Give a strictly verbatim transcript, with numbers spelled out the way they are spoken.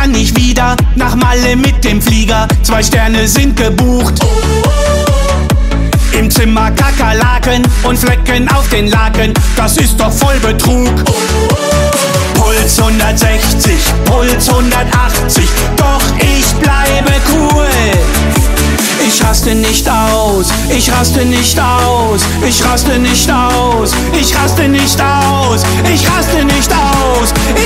kann ich wieder nach Malle mit dem Flieger. Zwei Sterne sind gebucht. Im Zimmer Kakerlaken und Flecken auf den Laken, das ist doch voll Betrug. Puls hundertsechzig, Puls hundertachtzig, doch ich bleibe cool. Ich raste nicht aus, ich raste nicht aus, ich raste nicht aus, ich raste nicht aus, ich raste nicht aus.